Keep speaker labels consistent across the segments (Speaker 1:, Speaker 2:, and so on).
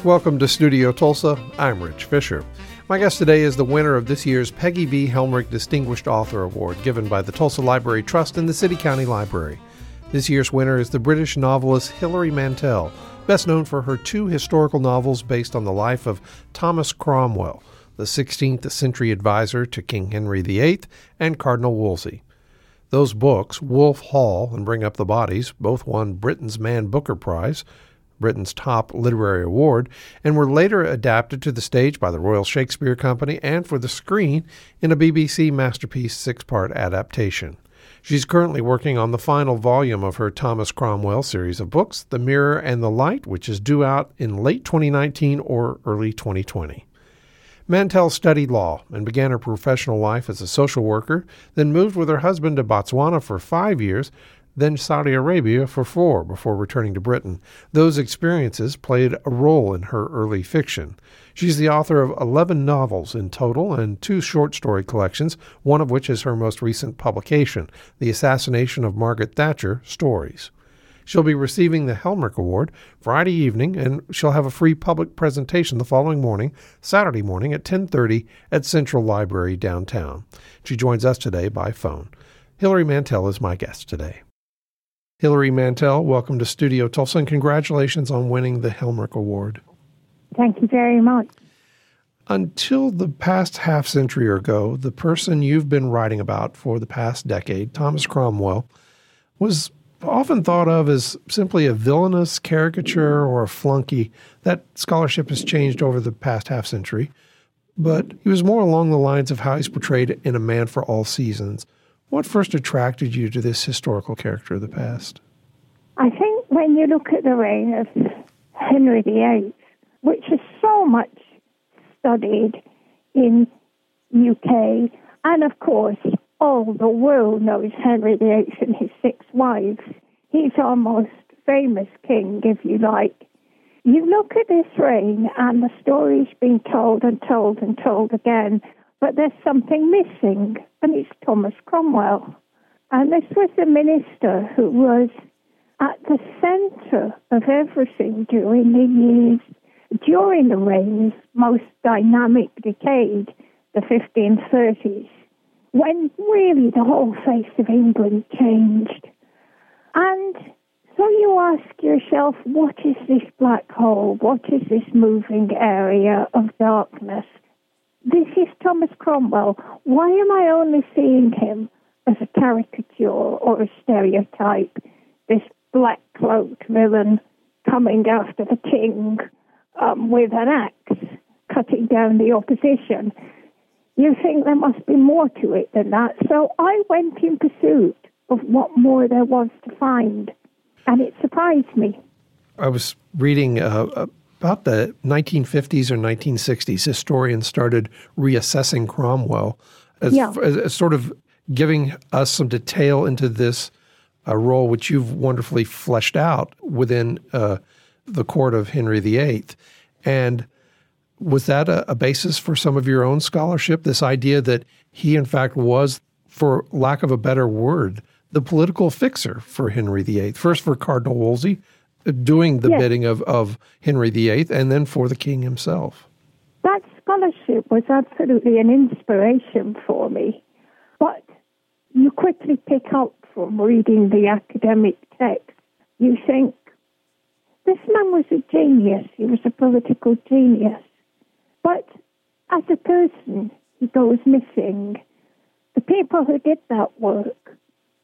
Speaker 1: Welcome to Studio Tulsa. I'm Rich Fisher. My guest today is the winner of this year's Peggy V. Helmerich Distinguished Author Award, given by the Tulsa Library Trust and the City County Library. This year's winner is the British novelist Hilary Mantel, best known for her two historical novels based on the life of Thomas Cromwell, the 16th century advisor to King Henry VIII and Cardinal Wolsey. Those books, Wolf Hall and Bring Up the Bodies, both won Britain's Man Booker Prize, Britain's top literary award, and were later adapted to the stage by the Royal Shakespeare Company and for the screen in a BBC Masterpiece 6-part adaptation. She's currently working on the final volume of her Thomas Cromwell series of books, The Mirror and the Light, which is due out in late 2019 or early 2020. Mantel studied law and began her professional life as a social worker, then moved with her husband to Botswana for 5 years, then Saudi Arabia for 4 before returning to Britain. Those experiences played a role in her early fiction. She's the author of 11 novels in total and 2 short story collections, one of which is her most recent publication, The Assassination of Margaret Thatcher Stories. She'll be receiving the Helmerich Award Friday evening, and she'll have a free public presentation the following morning, Saturday morning at 10:30 at Central Library downtown. She joins us today by phone. Hilary Mantel is my guest today. Hilary Mantel, welcome to Studio Tulsa, and congratulations on winning the Helmerich Award.
Speaker 2: Thank you very much.
Speaker 1: Until the past half century or ago, the person you've been writing about for the past decade, Thomas Cromwell, was often thought of as simply a villainous caricature or a flunky. That scholarship has changed over the past half century, but he was more along the lines of how he's portrayed in A Man for All Seasons. What first attracted you to this historical character of the past?
Speaker 2: I think when you look at the reign of Henry VIII, which is so much studied in UK, and of course, all the world knows Henry VIII and his 6 wives. He's our most famous king, if you like. You look at this reign, and the story's been told and told and told again, but there's something missing, and it's Thomas Cromwell. And this was the minister who was at the center of everything during the reign's most dynamic decade, the 1530s, when really the whole face of England changed. And so you ask yourself, what is this black hole? What is this moving area of darkness? This is Thomas Cromwell. Why am I only seeing him as a caricature or a stereotype? This black-cloaked villain coming after the king with an axe, cutting down the opposition. You think there must be more to it than that. So I went in pursuit of what more there was to find, and it surprised me.
Speaker 1: I was reading about the 1950s or 1960s, historians started reassessing Cromwell as sort of giving us some detail into this role, which you've wonderfully fleshed out within the court of Henry VIII. And was that a basis for some of your own scholarship, this idea that he, in fact, was, for lack of a better word, the political fixer for Henry VIII, first for Cardinal Wolsey, doing the bidding of Henry VIII, and then for the king himself?
Speaker 2: That scholarship was absolutely an inspiration for me. But you quickly pick up from reading the academic text, you think, this man was a genius. He was a political genius. But as a person, he goes missing. The people who did that work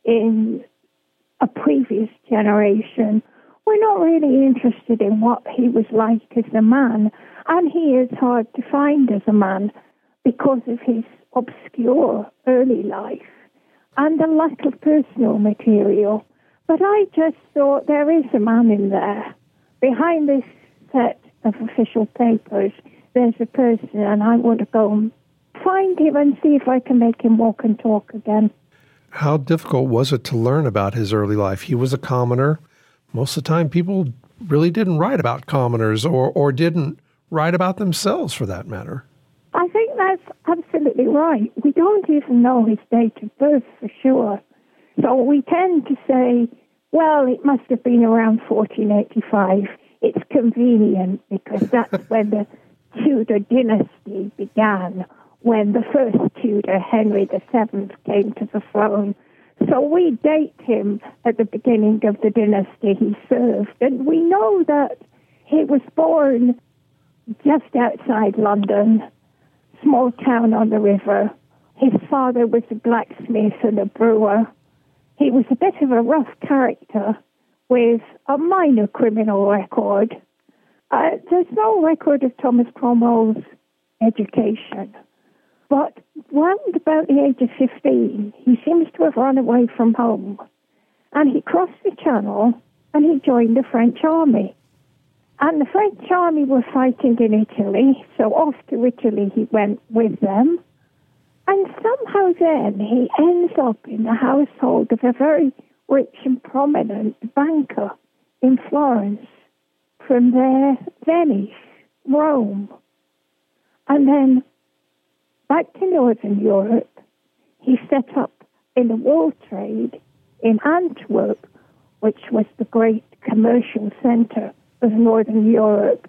Speaker 2: in a previous generation were not really interested in what he was like as a man. And he is hard to find as a man because of his obscure early life and the lack of personal material. But I just thought there is a man in there. Behind this set of official papers, there's a person, and I want to go and find him and see if I can make him walk and talk again.
Speaker 1: How difficult was it to learn about his early life? He was a commoner. Most of the time, people really didn't write about commoners or didn't write about themselves, for that matter.
Speaker 2: I think that's absolutely right. We don't even know his date of birth for sure. So we tend to say, well, it must have been around 1485. it's convenient because that's when the Tudor dynasty began, when the first Tudor, Henry VII, came to the throne. So we date him at the beginning of the dynasty he served. And we know that he was born just outside London, small town on the river. His father was a blacksmith and a brewer. He was a bit of a rough character with a minor criminal record. There's no record of Thomas Cromwell's education. But round about the age of 15, he seems to have run away from home. And he crossed the Channel and he joined the French army. And the French army were fighting in Italy, so off to Italy he went with them. And somehow then he ends up in the household of a very rich and prominent banker in Florence. From there, Venice, Rome. And then back to Northern Europe, he set up in the wool trade in Antwerp, which was the great commercial center of Northern Europe.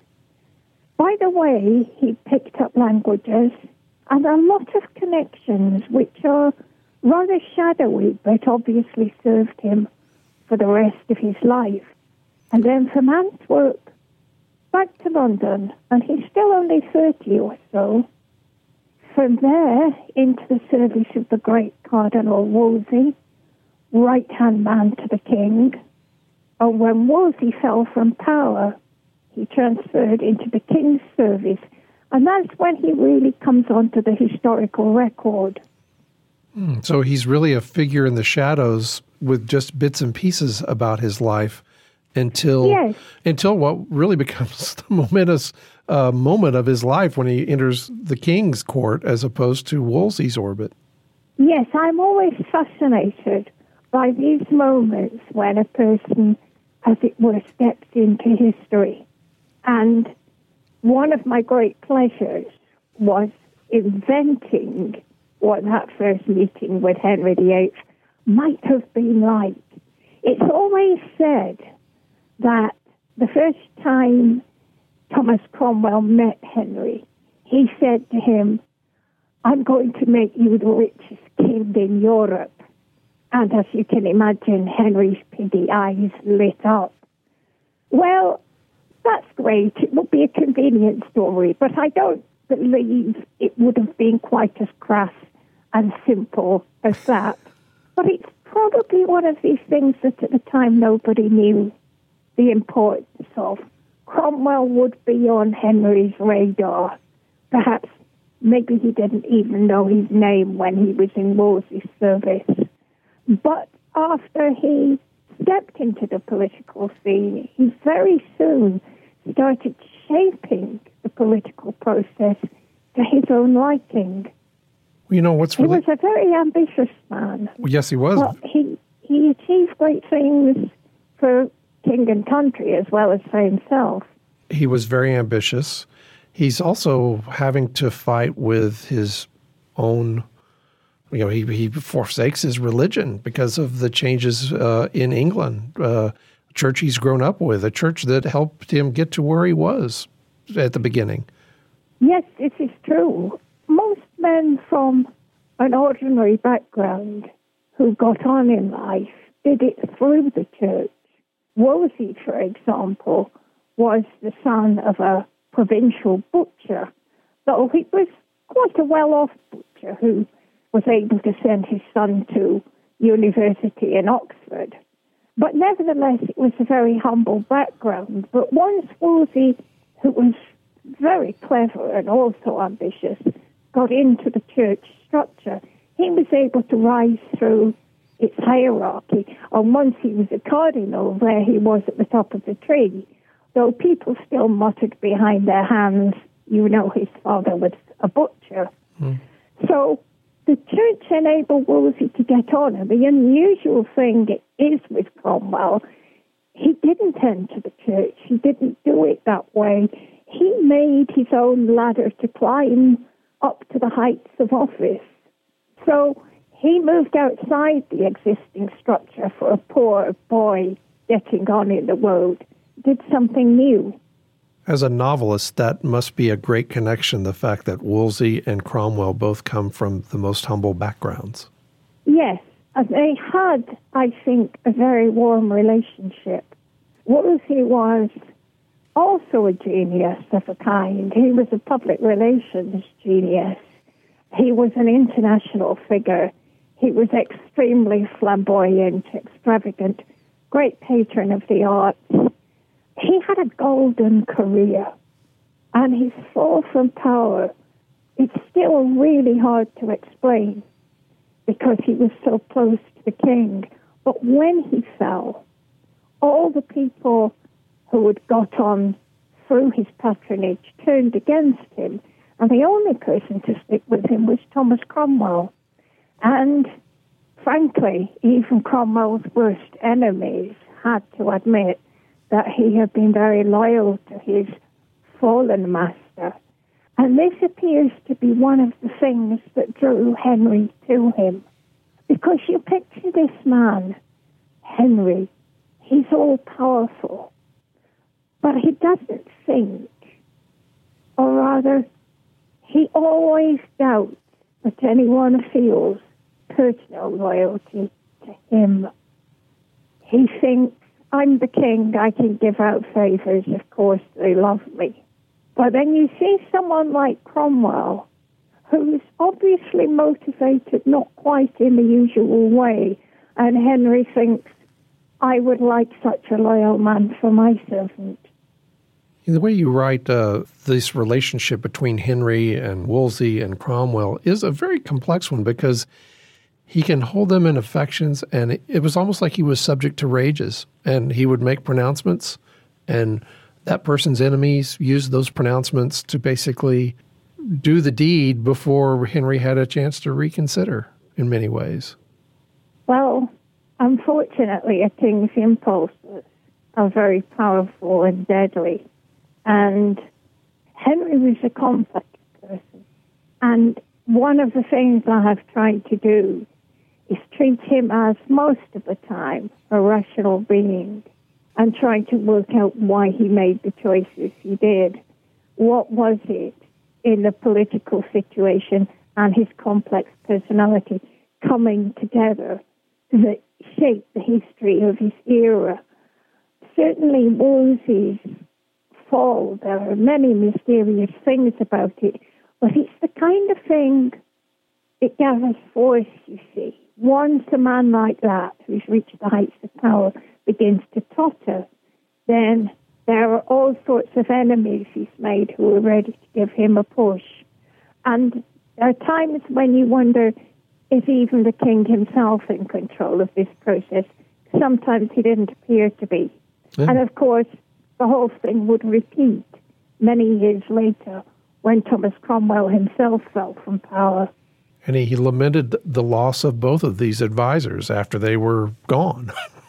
Speaker 2: By the way, he picked up languages and a lot of connections which are rather shadowy, but obviously served him for the rest of his life. And then from Antwerp, back to London, and he's still only 30 or so. From there, into the service of the great Cardinal Wolsey, right-hand man to the king. And when Wolsey fell from power, he transferred into the king's service. And that's when he really comes onto the historical record.
Speaker 1: So he's really a figure in the shadows with just bits and pieces about his life until what really becomes the momentous moment of his life when he enters the king's court as opposed to Wolsey's orbit.
Speaker 2: Yes, I'm always fascinated by these moments when a person, as it were, steps into history. And one of my great pleasures was inventing what that first meeting with Henry VIII might have been like. It's always said that the first time Thomas Cromwell met Henry, he said to him, "I'm going to make you the richest king in Europe." And as you can imagine, Henry's piggy eyes lit up. Well, that's great. It would be a convenient story, but I don't believe it would have been quite as crass and simple as that. But it's probably one of these things that at the time nobody knew the importance of. Cromwell would be on Henry's radar. Perhaps maybe he didn't even know his name when he was in Wolsey's service. But after he stepped into the political scene, he very soon started shaping the political process to his own liking.
Speaker 1: You know, what's really...
Speaker 2: He was a very ambitious man.
Speaker 1: Well, yes, he was.
Speaker 2: Well, he achieved great things for king and country as well as for himself.
Speaker 1: He was very ambitious. He's also having to fight with his own... You know, he forsakes his religion because of the changes in England, a church he's grown up with, a church that helped him get to where he was at the beginning.
Speaker 2: Yes, it is true. Most men from an ordinary background who got on in life did it through the church. Wolsey, for example, was the son of a provincial butcher, though he was quite a well-off butcher who was able to send his son to university in Oxford. But nevertheless, it was a very humble background. But once Wolsey, who was very clever and also ambitious, got into the church structure, he was able to rise through its hierarchy. And once he was a cardinal, there he was at the top of the tree. Though people still muttered behind their hands, you know, his father was a butcher. So the church enabled Wolsey to get on. And the unusual thing is with Cromwell, he didn't enter the church. He didn't do it that way. He made his own ladder to climb up to the heights of office. So he moved outside the existing structure for a poor boy getting on in the world. did something new.
Speaker 1: As a novelist, that must be a great connection, the fact that Wolsey and Cromwell both come from the most humble backgrounds.
Speaker 2: Yes, they had, I think, a very warm relationship. Wolsey was also a genius of a kind. He was a public relations genius. He was an international figure. He was extremely flamboyant, extravagant, great patron of the arts. He had a golden career, and his fall from power, it's still really hard to explain because he was so close to the king. But when he fell, all the people who had got on through his patronage turned against him, and the only person to stick with him was Thomas Cromwell. And frankly, even Cromwell's worst enemies had to admit that he had been very loyal to his fallen master. And this appears to be one of the things that drew Henry to him. Because you picture this man, Henry, he's all-powerful, but he doesn't think, or rather, he always doubts that anyone feels personal loyalty to him. He thinks, I'm the king, I can give out favors, of course they love me. But then you see someone like Cromwell, who's obviously motivated not quite in the usual way, and Henry thinks, I would like such a loyal man for my servant.
Speaker 1: The way you write this relationship between Henry and Wolsey and Cromwell is a very complex one because he can hold them in affections, and it was almost like he was subject to rages, and he would make pronouncements, and that person's enemies used those pronouncements to basically do the deed before Henry had a chance to reconsider in many ways.
Speaker 2: Well, unfortunately, a king's impulses are very powerful and deadly, and Henry was a complex person, and one of the things I have tried to do is treat him as, most of the time, a rational being and trying to work out why he made the choices he did. What was it in the political situation and his complex personality coming together that shaped the history of his era? Certainly, Wolsey's fall, there are many mysterious things about it, but it's the kind of thing, it gathers force, you see. Once a man like that, who's reached the heights of power, begins to totter, then there are all sorts of enemies he's made who are ready to give him a push. And there are times when you wonder, is even the king himself in control of this process? Sometimes he didn't appear to be. Yeah. And of course, the whole thing would repeat many years later when Thomas Cromwell himself fell from power.
Speaker 1: And he lamented the loss of both of these advisors after they were gone.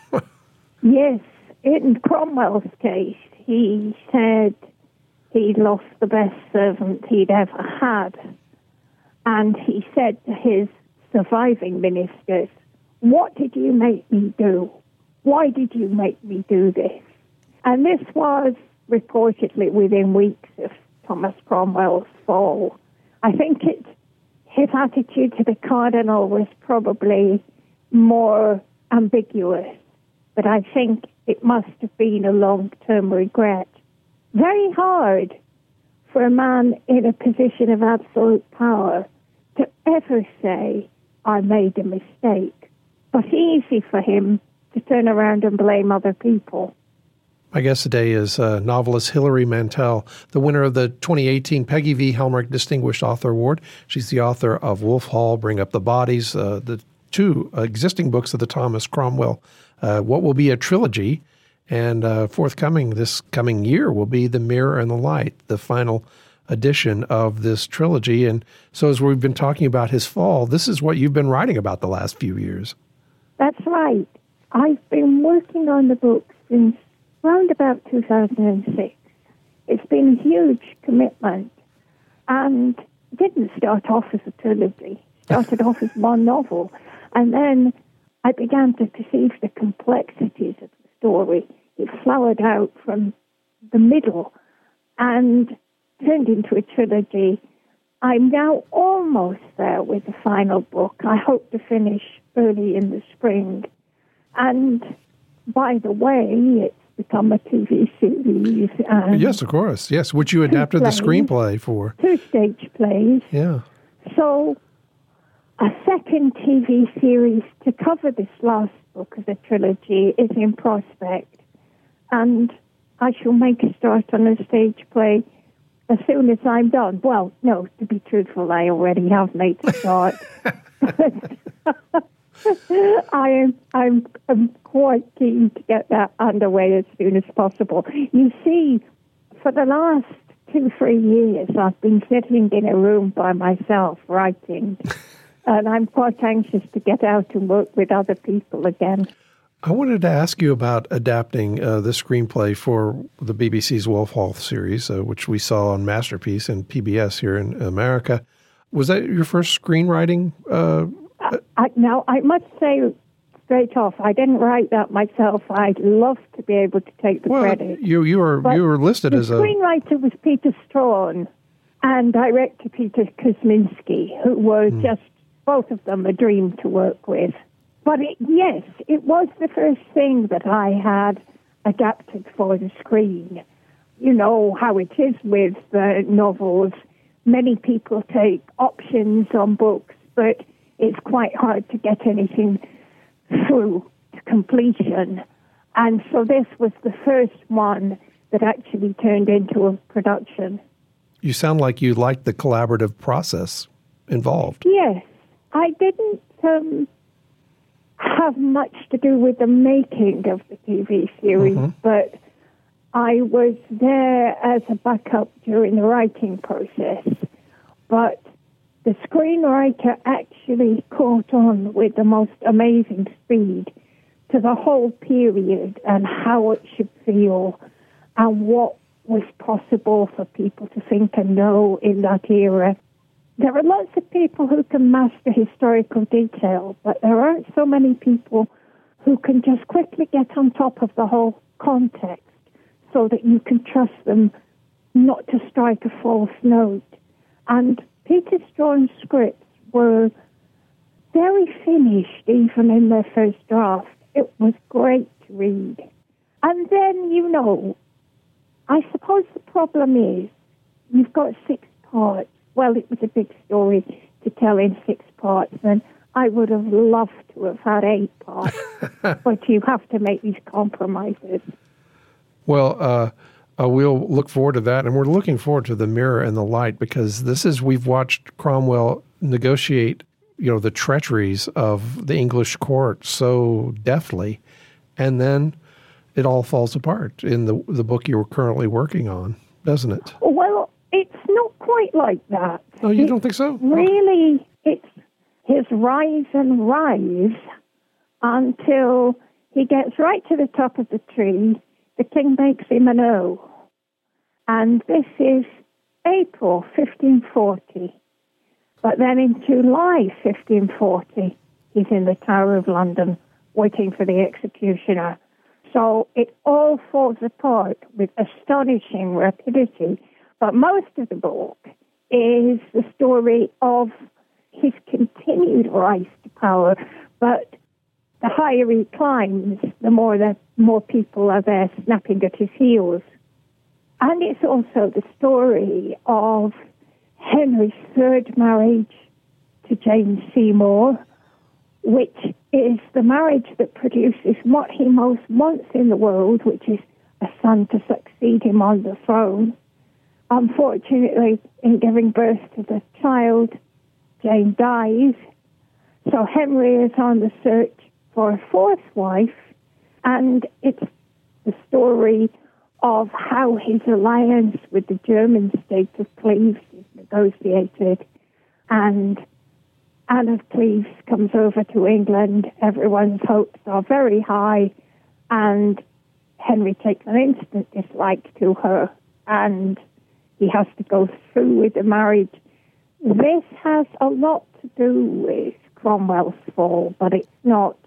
Speaker 2: Yes, in Cromwell's case, he said he'd lost the best servant he'd ever had. And he said to his surviving ministers, what did you make me do? Why did you make me do this? And this was reportedly within weeks of Thomas Cromwell's fall. I think his attitude to the cardinal was probably more ambiguous, but I think it must have been a long-term regret. Very hard for a man in a position of absolute power to ever say, I made a mistake. But easy for him to turn around and blame other people.
Speaker 1: My guest today is novelist Hilary Mantel, the winner of the 2018 Peggy V. Helmerich Distinguished Author Award. She's the author of Wolf Hall, Bring Up the Bodies, the two existing books of the Thomas Cromwell, what will be a trilogy, and forthcoming this coming year will be The Mirror and the Light, the final edition of this trilogy. And so as we've been talking about his fall, this is what you've been writing about the last few years.
Speaker 2: That's right. I've been working on the book since around about 2006. It's been a huge commitment and didn't start off as a trilogy. Started off as one novel. And then I began to perceive the complexities of the story it flowered out from the middle and turned into a trilogy. I'm now almost there with the final book. I hope to finish early in the spring. And by the way, it's become a TV series. And
Speaker 1: yes, of course. Yes, which you adapted the screenplay for.
Speaker 2: 2 stage plays.
Speaker 1: Yeah.
Speaker 2: So a second TV series to cover this last book of the trilogy is in prospect. And I shall make a start on a stage play as soon as I'm done. Well, no, to be truthful, I already have made the start. I'm quite keen to get that underway as soon as possible. You see, for the last 2-3 years, I've been sitting in a room by myself writing, and I'm quite anxious to get out and work with other people again.
Speaker 1: I wanted to ask you about adapting the screenplay for the BBC's Wolf Hall series, which we saw on Masterpiece and PBS here in America. Was that your first screenwriting?
Speaker 2: Now, I must say straight off, I didn't write that myself. I'd love to be able to take the credit.
Speaker 1: You were listed as
Speaker 2: the screenwriter was Peter Strawn and director Peter Kuzminski, who were just, both of them, a dream to work with. But yes, it was the first thing that I had adapted for the screen. You know how it is with novels. Many people take options on books, but it's quite hard to get anything through to completion. And so this was the first one that actually turned into a production.
Speaker 1: You sound like you liked the collaborative process involved.
Speaker 2: Yes. I didn't have much to do with the making of the TV series, but I was there as a backup during the writing process. But the screenwriter actually caught on with the most amazing speed to the whole period and how it should feel and what was possible for people to think and know in that era. There are lots of people who can master historical detail, but there aren't so many people who can just quickly get on top of the whole context so that you can trust them not to strike a false note. And Peter Strawn's scripts were very finished, even in their first draft. It was great to read. And then, you know, I suppose the problem is you've got 6 parts. Well, it was a big story to tell in 6 parts, and I would have loved to have had 8 parts. But you have to make these compromises.
Speaker 1: Well, we'll look forward to that, and we're looking forward to The Mirror and the Light, because we've watched Cromwell negotiate, the treacheries of the English court so deftly, and then it all falls apart in the book you're currently working on, doesn't it?
Speaker 2: Well, it's not quite like that.
Speaker 1: Oh, you don't think so?
Speaker 2: Really, it's his rise and rise until he gets right to the top of the tree. The king makes him an O. And this is April 1540. But then in July 1540, he's in the Tower of London waiting for the executioner. So it all falls apart with astonishing rapidity. But most of the book is the story of his continued rise to power. But the higher he climbs, the more people are there snapping at his heels. And it's also the story of Henry's third marriage to Jane Seymour, which is the marriage that produces what he most wants in the world, which is a son to succeed him on the throne. Unfortunately, in giving birth to the child, Jane dies. So Henry is on the search for a 4th wife, and it's the story of how his alliance with the German state of Cleves is negotiated, and Anne of Cleves comes over to England. Everyone's hopes are very high, and Henry takes an instant dislike to her, and he has to go through with the marriage. This has a lot to do with Cromwell's fall, but it's not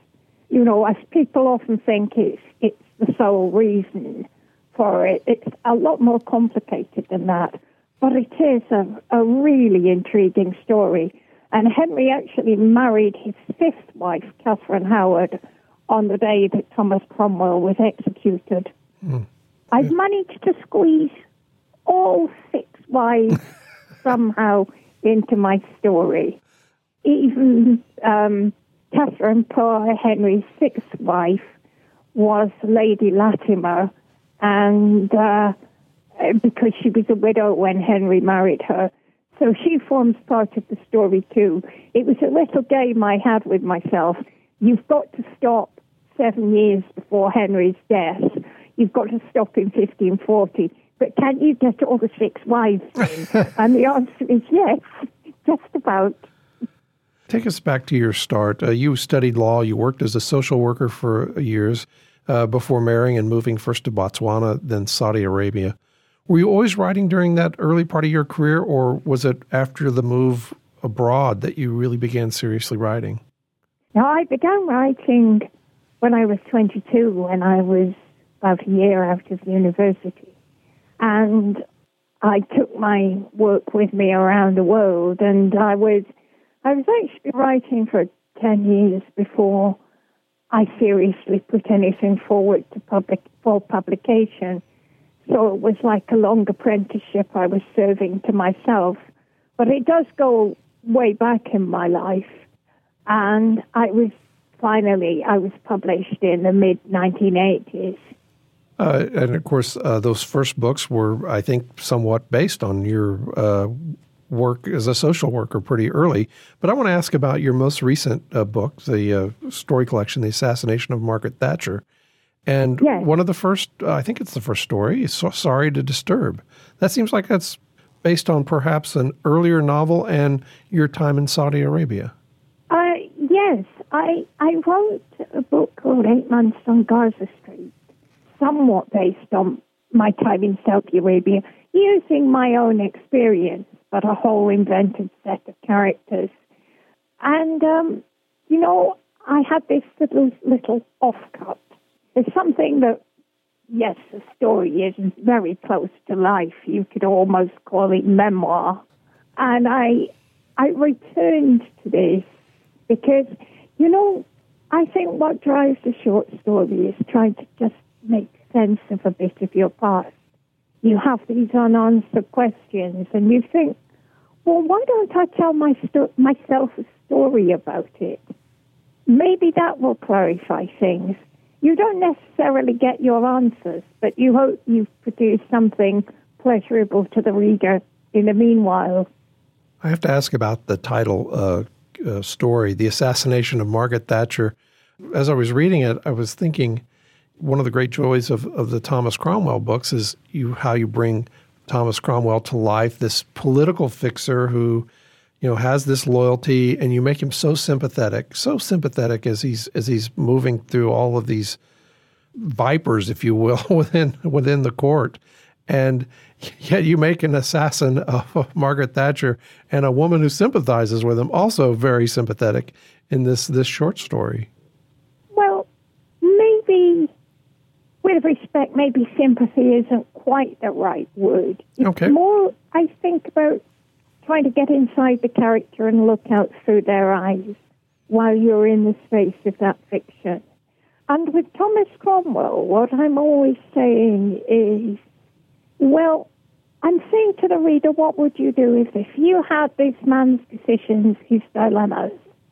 Speaker 2: as people often think it's the sole reason for it. It's a lot more complicated than that. But it is a really intriguing story. And Henry actually married his fifth wife, Catherine Howard, on the day that Thomas Cromwell was executed. I've managed to squeeze all six wives somehow into my story. Even Catherine Parr, Henry's sixth wife, was Lady Latimer, and because she was a widow when Henry married her. So she forms part of the story too. It was a little game I had with myself. You've got to stop 7 years before Henry's death. You've got to stop in 1540. But can you get all the six wives in? And the answer is yes, just about.
Speaker 1: Take us back to your start. You studied law. You worked as a social worker for years before marrying and moving first to Botswana, then Saudi Arabia. Were you always writing during that early part of your career, or was it after the move abroad that you really began seriously writing?
Speaker 2: No, I began writing when I was 22, when I was about a year out of university. And I took my work with me around the world, and I was actually writing for 10 years before I seriously put anything forward for publication. So it was like a long apprenticeship I was serving to myself. But it does go way back in my life. And I was published in the mid-1980s.
Speaker 1: And of course, those first books were, I think, somewhat based on your work as a social worker pretty early. But I want to ask about your most recent book, the story collection, The Assassination of Margaret Thatcher. And
Speaker 2: yes.
Speaker 1: One of the first, I think it's the first story, is Sorry to Disturb. That seems like that's based on perhaps an earlier novel and your time in Saudi Arabia.
Speaker 2: Yes, I wrote a book called 8 Months on Gaza Street, somewhat based on my time in Saudi Arabia, using my own experience, but a whole invented set of characters. And, I had this little offcut. It's something that, yes, the story is very close to life. You could almost call it memoir. And I returned to this because, I think what drives a short story is trying to just make sense of a bit of your past. You have these unanswered questions, and you think, well, why don't I tell myself a story about it? Maybe that will clarify things. You don't necessarily get your answers, but you hope you've produced something pleasurable to the reader in the meanwhile.
Speaker 1: I have to ask about the title story, The Assassination of Margaret Thatcher. As I was reading it, I was thinking one of the great joys of the Thomas Cromwell books is how you bring Thomas Cromwell to life, this political fixer who, has this loyalty, and you make him so sympathetic as he's moving through all of these vipers, if you will, within the court. And yet you make an assassin of Margaret Thatcher and a woman who sympathizes with him, also very sympathetic in this short story.
Speaker 2: Well, maybe, with respect, maybe sympathy isn't quite the right word. It's more, I think, about trying to get inside the character and look out through their eyes while you're in the space of that fiction. And with Thomas Cromwell, what I'm always saying is, well, I'm saying to the reader, what would you do if you had this man's decisions, his dilemmas,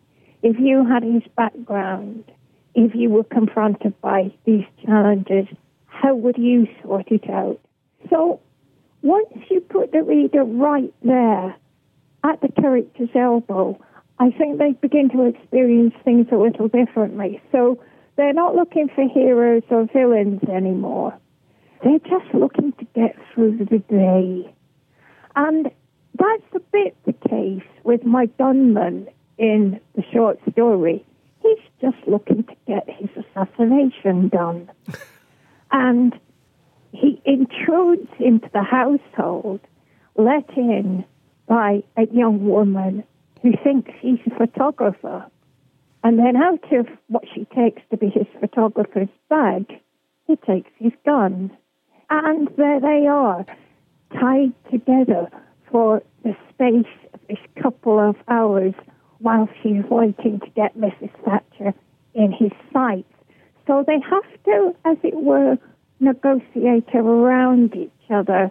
Speaker 2: if you had his background, if you were confronted by these challenges, how would you sort it out? So once you put the reader right there at the character's elbow, I think they begin to experience things a little differently. So they're not looking for heroes or villains anymore. They're just looking to get through the day. And that's a bit the case with my gunman in the short story. He's just looking to get his assassination done. And he intrudes into the household, let in by a young woman who thinks he's a photographer. And then out of what she takes to be his photographer's bag, he takes his gun. And there they are, tied together for the space of this couple of hours while she's waiting to get Mrs. Thatcher in his sights. So they have to, as it were, negotiate around each other.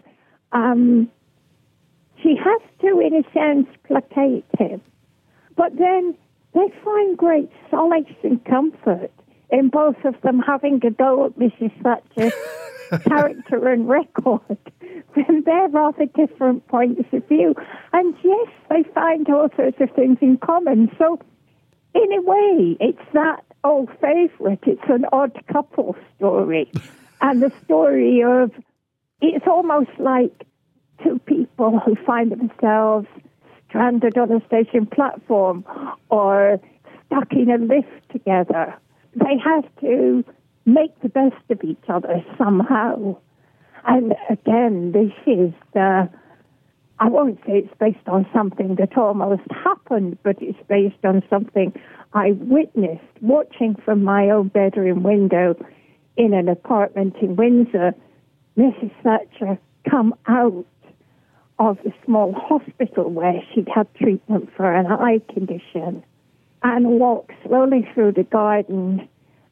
Speaker 2: She has to, in a sense, placate him. But then they find great solace and comfort in both of them having a go at Mrs. Thatcher's character and record from their rather different points of view. And yes, they find all sorts of things in common. So in a way, it's that old favourite. It's an odd couple story. And the story of, it's almost like two people who find themselves stranded on a station platform or stuck in a lift together. They have to make the best of each other somehow. And again, this is I won't say it's based on something that almost happened, but it's based on something I witnessed watching from my own bedroom window in an apartment in Windsor. Mrs. Thatcher come out of the small hospital where she'd had treatment for an eye condition and walk slowly through the garden,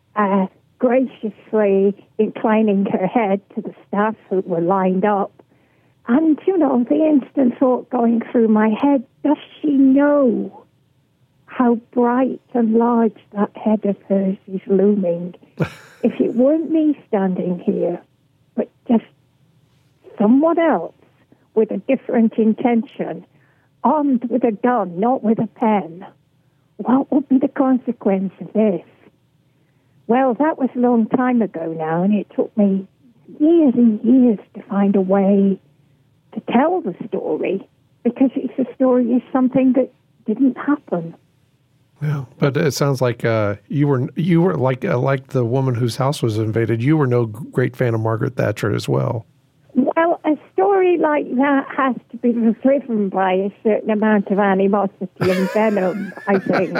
Speaker 2: graciously inclining her head to the staff who were lined up. And, the instant thought going through my head, does she know how bright and large that head of hers is looming? If it weren't me standing here, but just someone else with a different intention, armed with a gun, not with a pen, what would be the consequence of this? Well, that was a long time ago now, and it took me years and years to find a way to tell the story, because it's a story of something that didn't happen.
Speaker 1: Yeah, but it sounds like you were like the woman whose house was invaded. You were no great fan of Margaret Thatcher as well.
Speaker 2: Well, a story like that has to be driven by a certain amount of animosity and venom, I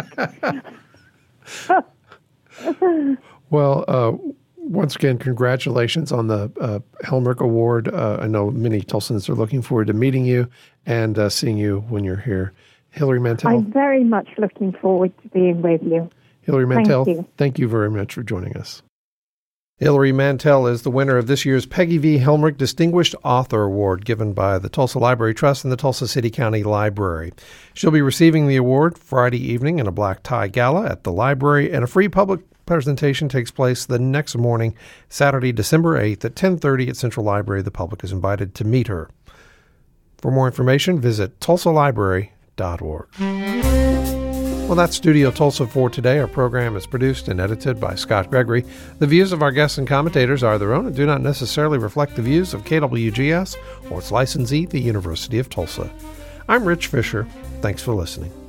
Speaker 2: think.
Speaker 1: Well, once again, congratulations on the Helmerich Award. I know many Tulsans are looking forward to meeting you and seeing you when you're here. Hilary Mantel.
Speaker 2: I'm very much looking forward to being with you.
Speaker 1: Hilary Mantel, thank you very much for joining us. Hilary Mantel is the winner of this year's Peggy V. Helmerich Distinguished Author Award given by the Tulsa Library Trust and the Tulsa City County Library. She'll be receiving the award Friday evening in a black tie gala at the library, and a free public presentation takes place the next morning, Saturday, December 8th at 10:30 at Central Library. The public is invited to meet her. For more information, visit tulsalibrary.org. Well, that's Studio Tulsa for today. Our program is produced and edited by Scott Gregory. The views of our guests and commentators are their own and do not necessarily reflect the views of KWGS or its licensee, the University of Tulsa. I'm Rich Fisher. Thanks for listening.